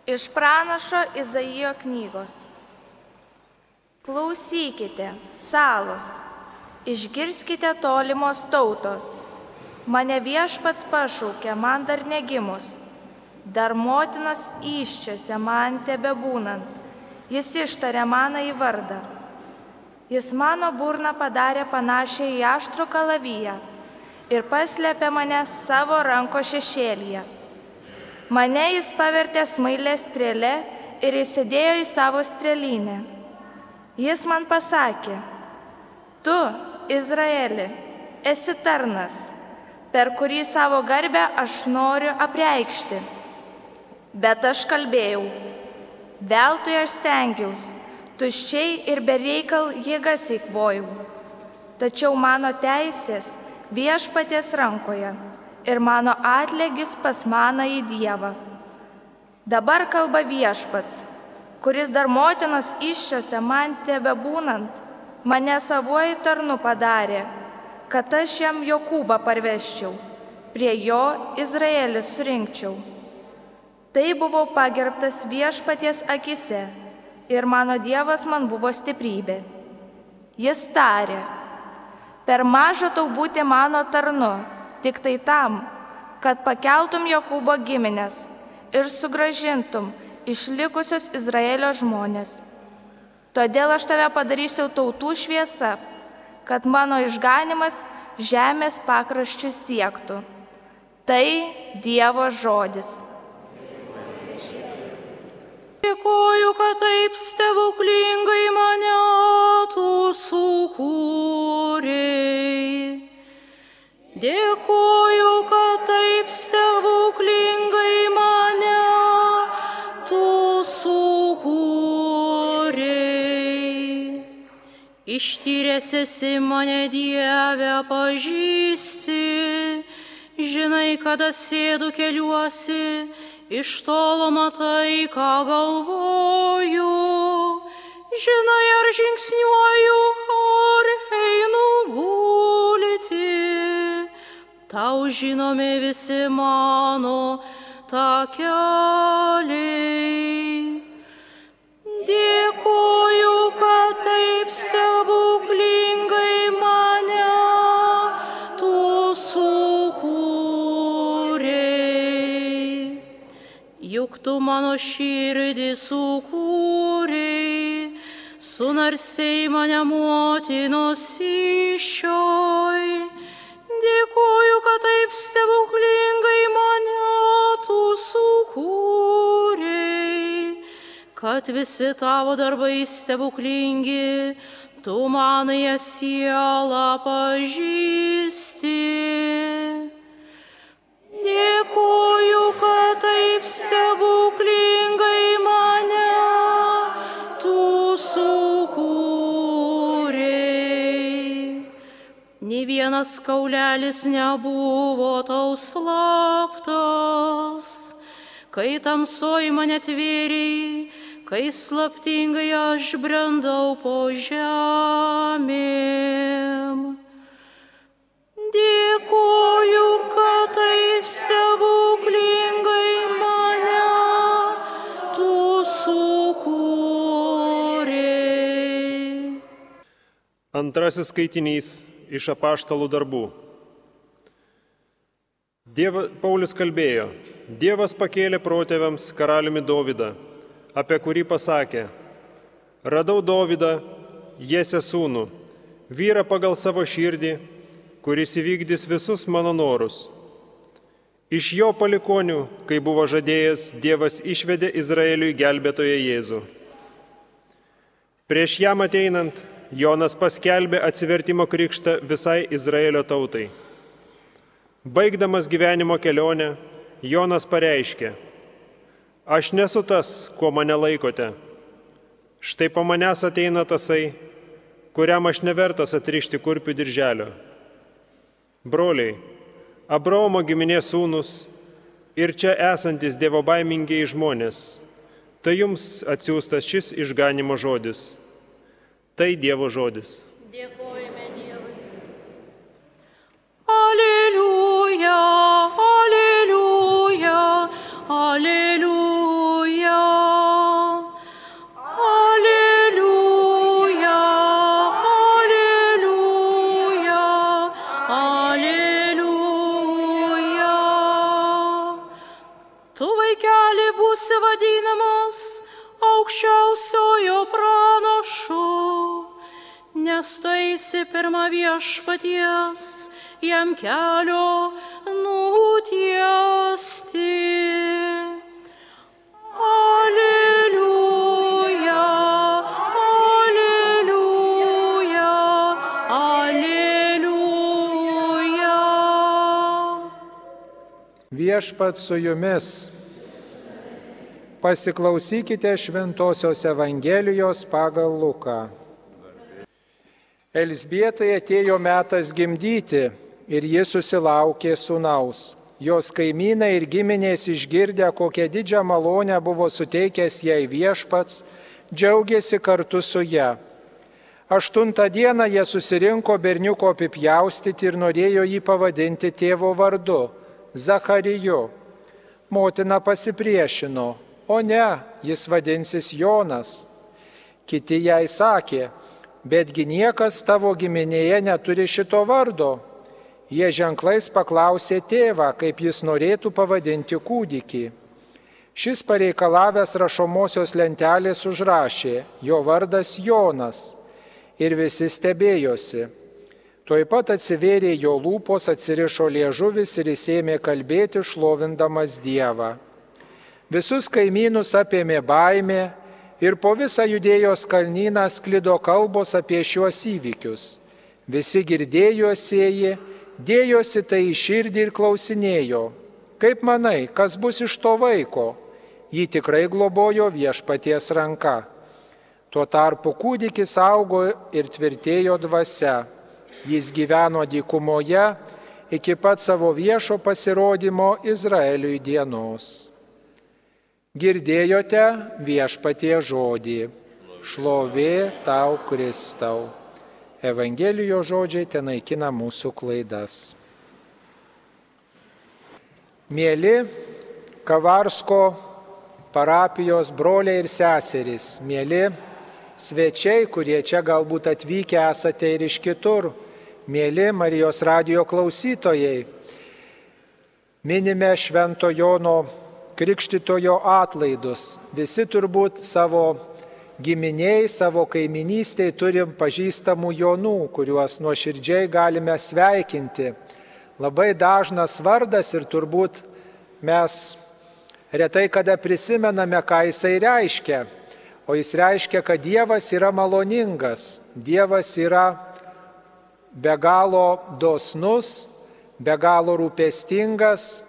Iš pranašo Izaijo knygos. Klausykite, salos, išgirskite tolimos tautos. Mane Viešpats pašaukė, man dar negimus, dar motinos įsčiose man tebebūnant. Jis ištarė manąjį vardą. Jis mano burną padarė panašią į aštrų kalaviją ir paslėpė mane savo ranko šešėlyje. Mane jis pavertė smailę strėlę ir įsidėjo į savo strėlynę. Jis man pasakė: tu, Izraeli, esi tarnas, per kurį savo garbę aš noriu apreikšti. Bet aš kalbėjau: veltui aš stengiausi, tuščiai ir bereikal jėgas eikvojau. Tačiau mano teisės Viešpaties rankoje ir mano atlygis pas manąjį Dievą. Dabar kalba Viešpats, kuris dar motinos įsčiose man tebebūnant, mane savuoju tarnu padarė, kad aš jam Jokūbą parveščiau, prie jo Izraelį surinkčiau. Tai buvau pagerbtas Viešpaties akise ir mano Dievas man buvo stiprybė. Jis tarė: per maža tau būti mano tarnu, tik tai tam, kad pakeltum Jokūbo giminės ir sugrąžintum išlikusius Izraelio žmonės. Todėl aš tave padarysiu tautų šviesa, kad mano išganimas žemės pakraščių siektų. Tai Dievo žodis. Dėkoju, kad taip stebuklingai mane tu sukūrei. Dėkoju, kad taip stebuklingai mane tu sukūrei. Ištyręs esi mane, Dieve, pažįsti, žinai, kada sėdu keliuosi, iš tolo matai, ką galvoju, žinai, ar žingsniuoju, ar einu gulti. Tau žinomi visi mano takeliai. Dėkoju, kad taip stebuklingai mane tu sukūrei. Juk tu mano širdį sukūrei, sunarstei mane motinos įsčioj. Dėkoju, kad taip stebuklingai mane tu sukūrei, kad visi tavo darbai stebuklingi, tu manąją sielą pažįsti. Dėkoju, kad taip stebuklingai mane tu sukūrei. Nė vienas kaulelis nebuvo tau slaptas, kai tamsoj mane tvėrei, kai slaptingai aš brendau po žemėm. Dėkoju, kad taip stebuklingai mane tu sukūrei. Antrasis skaitinys iš apaštalų darbų. Paulius kalbėjo: Dievas pakėlė protėviams karaliumi Dovydą, apie kurį pasakė: radau Dovydą, Jesės sūnų, vyrą pagal savo širdį, kuris įvykdys visus mano norus. Iš jo palikonių, kai buvo žadėjęs, Dievas išvedė Izraeliui gelbėtoją Jėzų. Prieš jam ateinant, Jonas paskelbė atsivertimo krikštą visai Izraelio tautai. Baigdamas gyvenimo kelionę, Jonas pareiškė: aš nesu tas, kuo mane laikote. Štai po manęs ateina tasai, kuriam aš nevertas atrišti kurpių dirželio. Broliai, Abraomo giminės sūnus ir čia esantis dievobaimingiai žmonės, tai jums atsiųstas šis išganimo žodis. Tai Dievo žodis. Dėkojame Dievui. Aleliuja, aleliuja, aleliuja. vaikeli būsi vadinamas aukščiausiojo pranašu, nes tu eisi pirma viešpaties jam kelio nutiesti. Aleliuja, aleliuja, aleliuja. Viešpats su jumis. Pasiklausykite Šventosios Evangelijos pagal Luką. Elzbietai atėjo metas gimdyti ir ji susilaukė sūnaus. Jos kaimynai ir giminės išgirdę, kokią didžią malonę buvo suteikęs jai viešpats, džiaugiasi kartu su ja. 8 dieną jie susirinko berniuko apipjaustyti ir norėjo jį pavadinti tėvo vardu – Zachariju. Motina pasipriešino, o ne, jis vadinsis Jonas. Kiti jai sakė, betgi niekas tavo giminėje neturi šito vardo. Jie ženklais paklausė tėvą, kaip jis norėtų pavadinti kūdikį. Šis pareikalavęs rašomosios lentelės užrašė, jo vardas Jonas, ir visi stebėjosi. Tuoj pat atsivėrė jo lūpos, atsirišo liežuvis ir jis ėmė kalbėti, šlovindamas Dievą. Visus kaimynus apėmė baimė ir po visą Judėjos kalnyną sklido kalbos apie šiuos įvykius. Visi girdėjosieji, dėjosi tai į širdį ir klausinėjo, kaip manai, kas bus iš to vaiko? Jį tikrai globojo viešpaties ranka. Tuo tarpu kūdikis augo ir tvirtėjo dvasia. Jis gyveno dykumoje iki pat savo viešo pasirodymo Izraeliui dienos. Girdėjote viešpatie žodį. Šlovė tau, Kristau. Evangelijos žodžiai tenaikina mūsų klaidas. Mėly Kavarsko parapijos broliai ir seserys, mėly svečiai, kurie čia galbūt atvykę esate ir iš kitur, mėly Marijos radijo klausytojai, minime Švento Jono Krikštytojo atlaidus. Visi turbūt savo giminiai, savo kaiminystėje turim pažįstamų Jonų, kuriuos nuoširdžiai galime sveikinti. Labai dažnas vardas ir turbūt mes retai kada prisimename, ką jisai reiškia. O jis reiškia, kad Dievas yra maloningas, Dievas yra be galo dosnus, be galo rūpestingas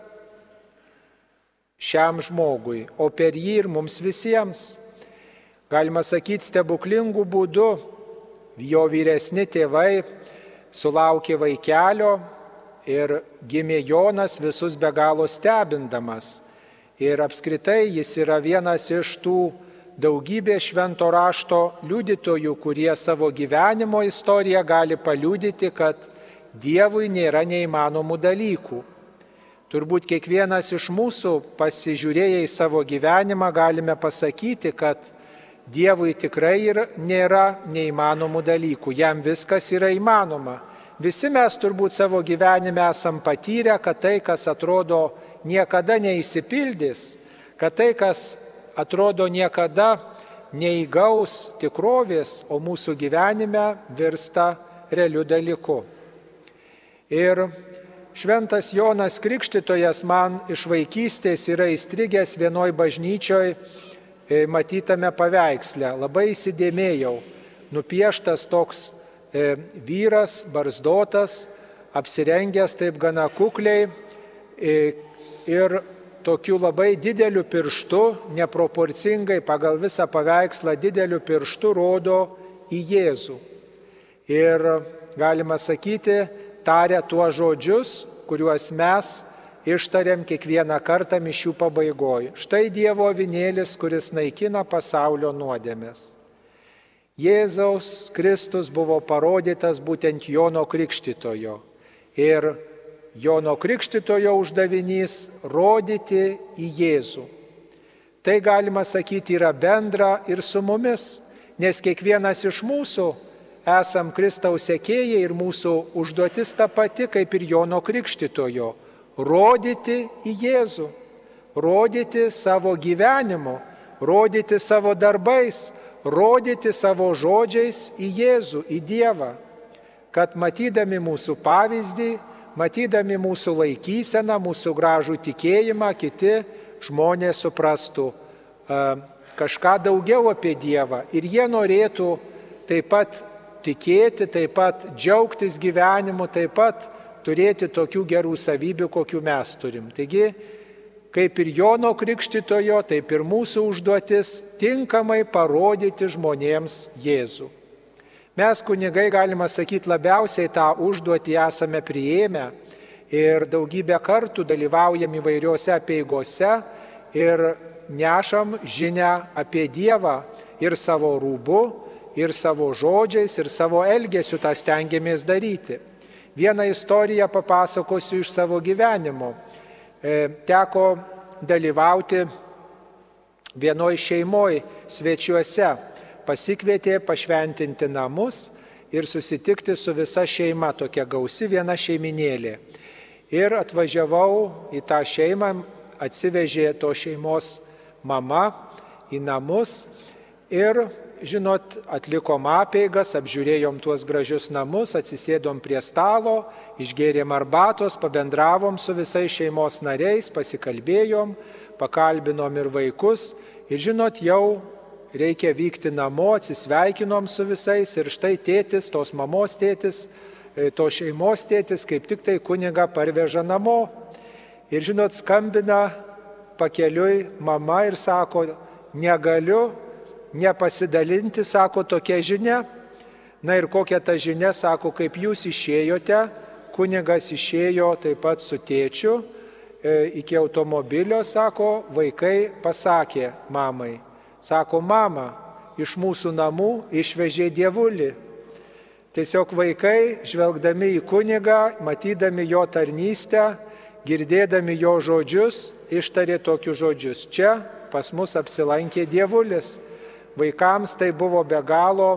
šiam žmogui, o per jį ir mums visiems. Galima sakyti, stebuklingų būdų jo vyresni tėvai sulaukė vaikelio ir gimė Jonas visus be galo stebindamas. Ir apskritai jis yra vienas iš tų daugybės švento rašto liudytojų, kurie savo gyvenimo istoriją gali paliudyti, kad Dievui nėra neįmanomų dalykų. Turbūt kiekvienas iš mūsų pasižiūrėję į savo gyvenimą galime pasakyti, kad Dievui tikrai nėra neįmanomų dalykų, jam viskas yra įmanoma. Visi mes turbūt savo gyvenime esam patyrę, kad tai, kas atrodo niekada neįsipildys, kad tai, kas atrodo niekada neįgaus tikrovės, o mūsų gyvenime virsta realiu dalyku. Ir šventas Jonas Krikštytojas man iš vaikystės yra įstrigęs vienoj bažnyčioj matytame paveiksle. Labai įsidėmėjau, nupieštas toks vyras, barzdotas, apsirengęs taip gana kukliai ir tokiu labai dideliu pirštu, neproporcingai pagal visą paveikslą dideliu pirštu rodo į Jėzų. Ir galima sakyti, taria tuos žodžius, kuriuos mes ištariam kiekvieną kartą mišių pabaigoj. Štai Dievo avinėlis, kuris naikina pasaulio nuodėmes. Jėzaus Kristus buvo parodytas būtent Jono Krikštytojo. Ir Jono Krikštytojo uždavinys rodyti į Jėzų. Tai galima sakyti yra bendra ir su mumis, nes kiekvienas iš mūsų esam Kristaus sekėjai ir mūsų užduotis ta pati kaip ir Jono Krikštytojo. Rodyti į Jėzų, rodyti savo gyvenimu, rodyti savo darbais, rodyti savo žodžiais į Jėzų, į Dievą, kad matydami mūsų pavyzdį, matydami mūsų laikyseną, mūsų gražų tikėjimą, kiti žmonės suprastų kažką daugiau apie Dievą ir jie norėtų taip pat tikėti, taip pat džiaugtis gyvenimu, taip pat turėti tokių gerų savybių, kokių mes turim. Taigi, kaip ir Jono Krikštytojo, taip ir mūsų užduotis tinkamai parodyti žmonėms Jėzų. Mes, kunigai, galima sakyti, labiausiai tą užduotį esame priėmę ir daugybę kartų dalyvaujam įvairiuose apeigose ir nešam žinią apie Dievą ir savo rūbu, ir savo žodžiais, ir savo elgesiu tą stengiamės daryti. Vieną istoriją papasakosiu iš savo gyvenimo. Teko dalyvauti vienoj šeimoj svečiuose. Pasikvietė pašventinti namus ir susitikti su visa šeima, tokia gausi viena šeiminėlė. Ir atvažiavau į tą šeimą, atsivežė to šeimos mama į namus ir, žinot, atlikom apeigas, apžiūrėjom tuos gražius namus, atsisėdom prie stalo, išgėrėm arbatos, pabendravom su visais šeimos nariais, pasikalbėjom, pakalbinom ir vaikus ir, žinot, jau reikia vykti namo, atsisveikinom su visais ir štai tėtis, tos mamos tėtis, to šeimos tėtis, kaip tik tai kunigą parveža namo. Ir žinot, skambina pakeliui mama ir sako, negaliu nepasidalinti, sako, tokia žinia. Na ir kokia ta žinia, sako, kaip jūs išėjote, kunigas išėjo taip pat su tėčiu iki automobilio, sako, vaikai pasakė mamai. Sako, mama, iš mūsų namų išvežė dievulį. Tiesiog vaikai, žvelgdami į kunigą, matydami jo tarnystę, girdėdami jo žodžius, ištarė tokius žodžius. Čia pas mus apsilankė dievulis. Vaikams tai buvo be galo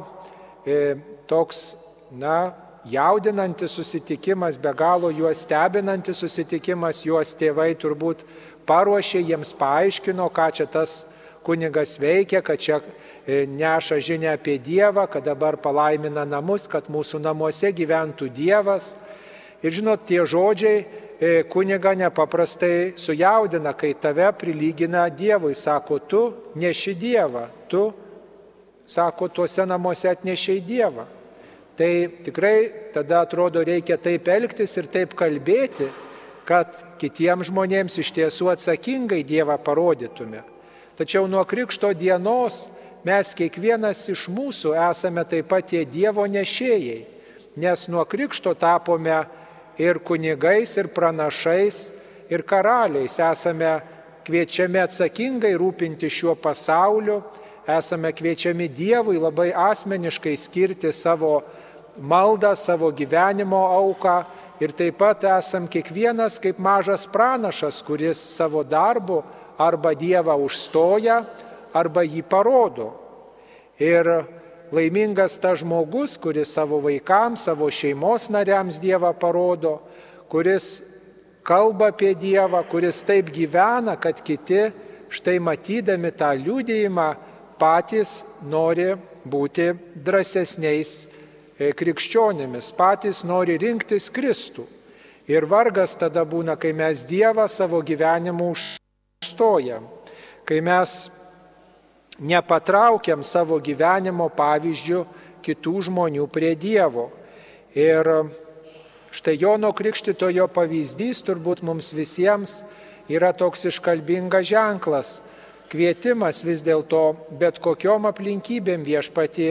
toks, jaudinantis susitikimas, be galo juos stebinantis susitikimas. Juos tėvai turbūt paruošė, jiems paaiškino, ką čia tas kunigas veikia, kad čia neša žinią apie Dievą, kad dabar palaimina namus, kad mūsų namuose gyventų Dievas. Ir žinot, tie žodžiai kunigą nepaprastai sujaudina, kai tave prilygina Dievui. Sako, tu neši Dievą, tu, sako, tuose namuose atnešiai Dievą. Tai tikrai tada atrodo reikia taip elgtis ir taip kalbėti, kad kitiems žmonėms iš tiesų atsakingai Dievą parodytume. Tačiau nuo Krikšto dienos mes kiekvienas iš mūsų esame taip pat tie Dievo nešėjai, nes nuo Krikšto tapome ir kunigais, ir pranašais, ir karaliais. Esame kviečiami atsakingai rūpinti šiuo pasauliu, esame kviečiami Dievui labai asmeniškai skirti savo maldą, savo gyvenimo auką ir taip pat esam kiekvienas kaip mažas pranašas, kuris savo darbu arba Dievą užstoja, arba jį parodo. Ir laimingas tas žmogus, kuris savo vaikams, savo šeimos nariams Dievą parodo, kuris kalba apie Dievą, kuris taip gyvena, kad kiti, štai matydami tą liudijimą, patys nori būti drąsesniais krikščionimis, patys nori rinktis Kristų. Ir vargas tada būna, kai mes Dievą savo gyvenimu užstojam, kai mes nepatraukiam savo gyvenimo pavyzdžių kitų žmonių prie Dievo. Ir štai Jono Krikštytojo pavyzdys turbūt mums visiems yra toks iškalbingas ženklas, kvietimas vis dėlto bet kokiom aplinkybėm Viešpatį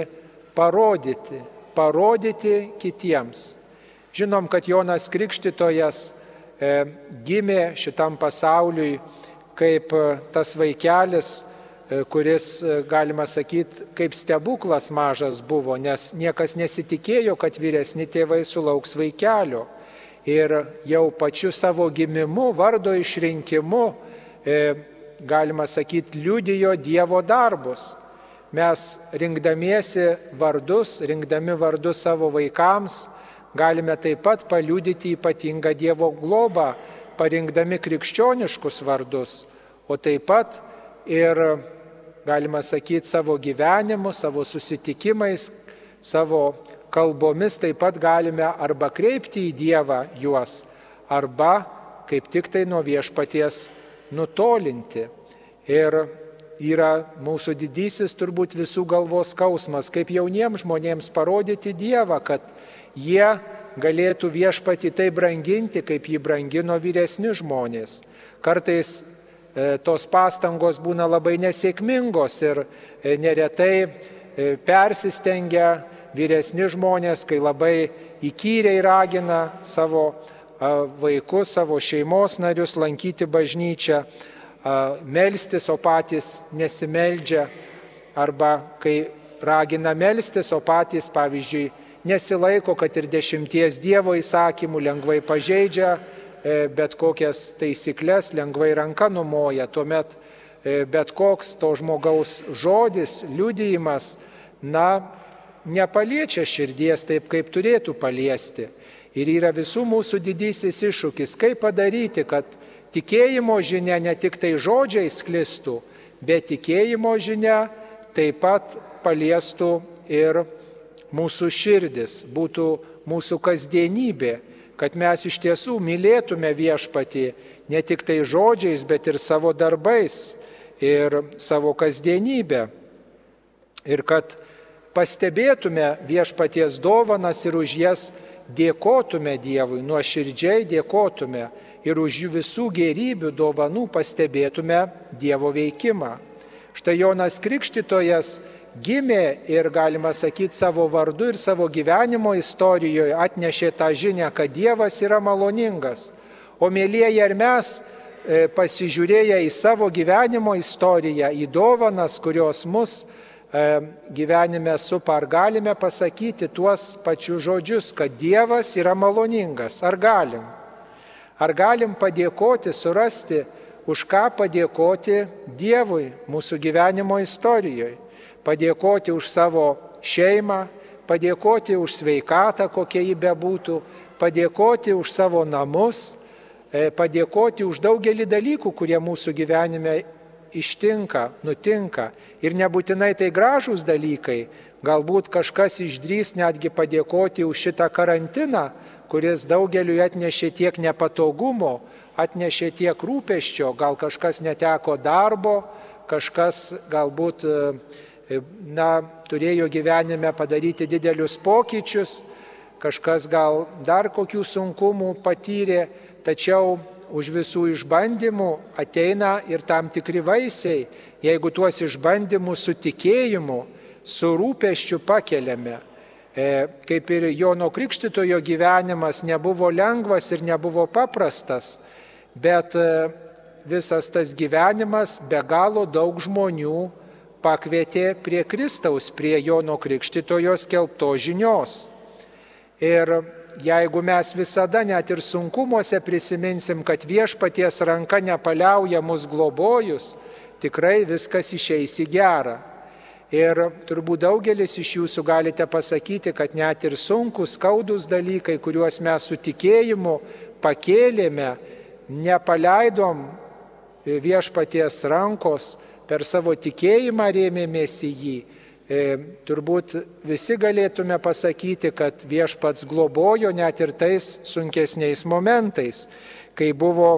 parodyti kitiems. Žinom, kad Jonas Krikštytojas gimė šitam pasauliui kaip tas vaikelis, kuris, galima sakyti, kaip stebuklas mažas buvo, nes niekas nesitikėjo, kad vyresni tėvai sulauks vaikelio. Ir jau pačiu savo gimimu, vardo išrinkimu, galima sakyti, liudijo Dievo darbus. Mes rinkdamiesi vardus, rinkdami vardus savo vaikams, galime taip pat paliudyti ypatingą Dievo globą, parinkdami krikščioniškus vardus. o taip pat ir, galima sakyti, savo gyvenimu, savo susitikimais, savo kalbomis taip pat galime arba kreipti į Dievą juos, arba kaip tik tai nuo viešpaties nutolinti. Ir yra mūsų didysis turbūt visų galvos skausmas, kaip jauniems žmonėms parodyti Dievą, kad jie galėtų viešpatį taip branginti, kaip jį brangino vyresni žmonės. Kartais tos pastangos būna labai nesėkmingos ir neretai persistengia vyresni žmonės, kai labai įkyriai ragina savo vaikus, savo šeimos narius lankyti bažnyčią, melstis, o patys nesimeldžia, arba kai ragina melstis, o patys, pavyzdžiui, nesilaiko, kad ir 10 Dievo įsakymų, lengvai pažeidžia bet kokias taisyklės, lengvai ranka numoja. Tuomet bet koks to žmogaus žodis, liudijimas, nepaliečia širdies taip, kaip turėtų paliesti. Ir yra visų mūsų didysis iššūkis, kaip padaryti, kad tikėjimo žinia ne tik tai žodžiai sklistų, bet tikėjimo žinia taip pat paliestų ir mūsų širdis, būtų mūsų kasdienybė, kad mes iš tiesų mylėtume viešpatį ne tik tai žodžiais, bet ir savo darbais ir savo kasdienybę. Ir kad pastebėtume viešpaties dovanas ir už jas dėkotume Dievui, nuoširdžiai dėkotume ir už jų visų gėrybių dovanų pastebėtume Dievo veikimą. Štai Jonas Krikštytojas gimė ir, galima sakyti, savo vardu ir savo gyvenimo istorijoje atnešė tą žinią, kad Dievas yra maloningas. O mėlyjeji, ar mes pasižiūrėję į savo gyvenimo istoriją, į dovanas, kurios mus gyvenime supa, ar galime pasakyti tuos pačius žodžius, kad Dievas yra maloningas? Ar galim? Ar galim padėkoti, surasti, už ką padėkoti Dievui mūsų gyvenimo istorijoje? Padėkoti už savo šeimą, padėkoti už sveikatą, kokia ji bebūtų, padėkoti už savo namus, padėkoti už daugelį dalykų, kurie mūsų gyvenime ištinka, nutinka. Ir nebūtinai tai gražūs dalykai, galbūt kažkas išdrys netgi padėkoti už šitą karantiną, kuris daugeliui atnešė tiek nepatogumo, atnešė tiek rūpesčio, gal kažkas neteko darbo, kažkas galbūt turėjo gyvenime padaryti didelius pokyčius, kažkas gal dar kokių sunkumų patyrė, tačiau už visų išbandymų ateina ir tam tikri vaisiai, jeigu tuos išbandymus su tikėjimu, su rūpesčiu pakeliame. Kaip ir Jono Krikštytojo gyvenimas nebuvo lengvas ir nebuvo paprastas, bet visas tas gyvenimas be galo daug žmonių pakvietė prie Kristaus, prie Jono Krikštytojo skelbtos žinios. Ir jeigu mes visada net ir sunkumuose prisiminsim, kad viešpaties ranka nepaliauja mus globojus, tikrai viskas išeis į gerą. Ir turbūt daugelis iš jūsų galite pasakyti, kad net ir sunkus, skaudus dalykai, kuriuos mes su tikėjimu pakėlėme, nepaleidom viešpaties rankos, per savo tikėjimą rėmėmės į jį. Turbūt visi galėtume pasakyti, kad viešpats globojo net ir tais sunkesniais momentais, kai buvo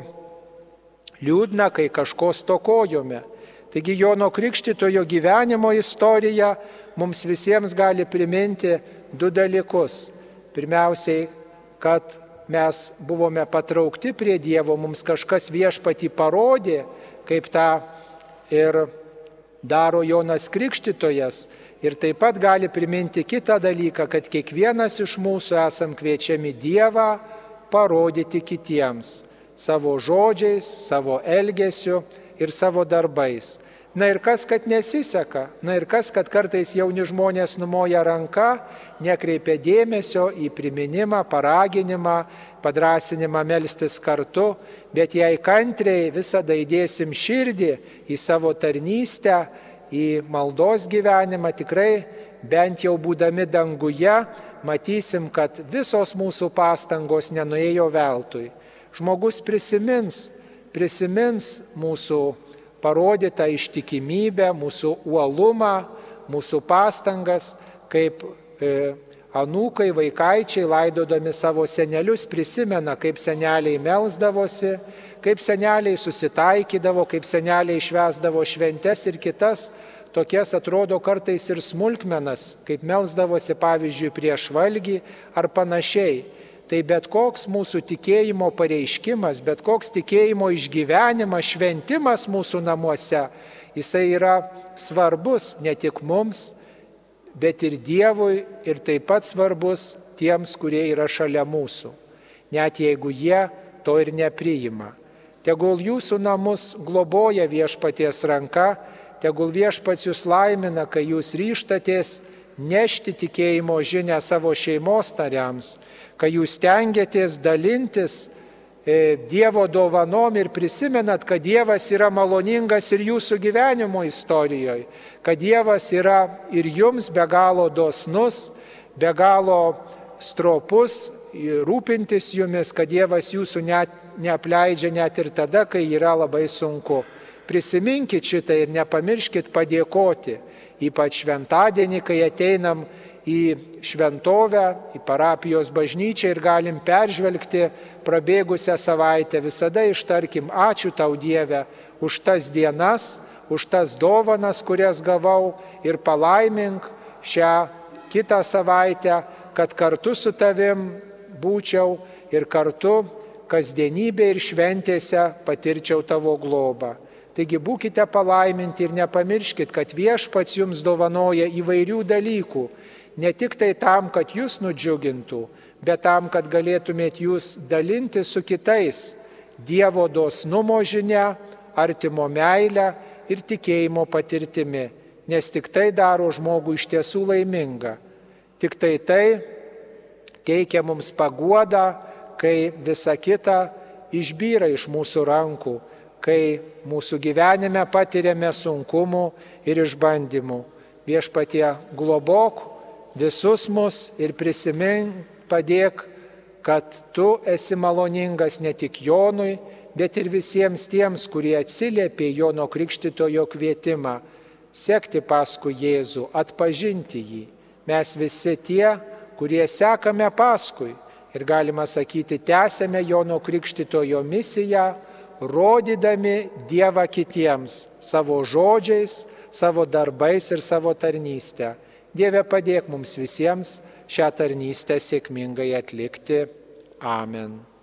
liūdna, kai kažko stokojome. Taigi Jono Krikštytojo gyvenimo istorija mums visiems gali priminti 2 dalykus. Pirmiausiai, kad mes buvome patraukti prie Dievo, mums kažkas viešpatį parodė, kaip tą ir daro Jonas Krikštytojas. Ir taip pat gali priminti kitą dalyką, kad kiekvienas iš mūsų esam kviečiami Dievą parodyti kitiems savo žodžiais, savo elgesiu ir savo darbais. Na ir kas, kad nesiseka, na ir kas, kad kartais jauni žmonės numoja ranką, nekreipia dėmesio į priminimą, paraginimą, padrasinimą melstis kartu, bet jei kantriai visada įdėsim širdį į savo tarnystę, į maldos gyvenimą, tikrai bent jau būdami danguje, matysim, kad visos mūsų pastangos nenuėjo veltui. Žmogus prisimins mūsų parodytą ištikimybę, mūsų uolumą, mūsų pastangas, kaip anūkai, vaikaičiai, laidodami savo senelius, prisimena, kaip seneliai melsdavosi, kaip seneliai susitaikydavo, kaip seneliai švęsdavo šventes ir kitas tokias atrodo kartais ir smulkmenas, kaip melsdavosi pavyzdžiui prieš valgį ar panašiai. Tai bet koks mūsų tikėjimo pareiškimas, bet koks tikėjimo išgyvenimas, šventimas mūsų namuose, jisai yra svarbus ne tik mums, bet ir Dievui ir taip pat svarbus tiems, kurie yra šalia mūsų, net jeigu jie to ir nepriima. Tegul jūsų namus globoja Viešpaties ranka, tegul Viešpats jūs laimina, kai jūs ryžtatės nešti tikėjimo žinią savo šeimos nariams, kai jūs stengiatės dalintis Dievo dovanom ir prisimenat, kad Dievas yra maloningas ir jūsų gyvenimo istorijoje, kad Dievas yra ir jums be galo dosnus, be galo stropus, rūpintis jumis, kad Dievas jūsų neapleidžia net ir tada, kai yra labai sunku. Prisiminkit šitą ir nepamirškit padėkoti, ypač šventadienį, kai ateinam į šventovę, į parapijos bažnyčią ir galim peržvelgti prabėgusią savaitę. Visada ištarkim, ačiū tau Dieve už tas dienas, už tas dovanas, kurias gavau ir palaimink šią kitą savaitę, kad kartu su tavim būčiau ir kartu kasdienybė ir šventėse patirčiau tavo globą. Taigi būkite palaiminti ir nepamirškit, kad Viešpats jums dovanoja įvairių dalykų, ne tik tai tam, kad jūs nudžiugintų, bet tam, kad galėtumėt jūs dalinti su kitais Dievo dosnumo žinia, artimo meilę ir tikėjimo patirtimi, nes tik tai daro žmogų iš tiesų laimingą. Tik tai teikia mums paguodą, kai visa kita išbyra iš mūsų rankų, kai mūsų gyvenime patiriame sunkumų ir išbandymų. Viešpatie, globok visus mus ir prisimink, padėk, kad tu esi maloningas ne tik Jonui, bet ir visiems tiems, kurie atsiliepė Jono Krikštytojo kvietimą sekti paskui Jėzų, atpažinti jį. Mes visi tie, kurie sekame paskui ir galima sakyti, tęsėme Jono Krikštytojo misiją, rodydami Dievą kitiems savo žodžiais, savo darbais ir savo tarnystę. Dieve, padėk mums visiems šią tarnystę sėkmingai atlikti. Amen.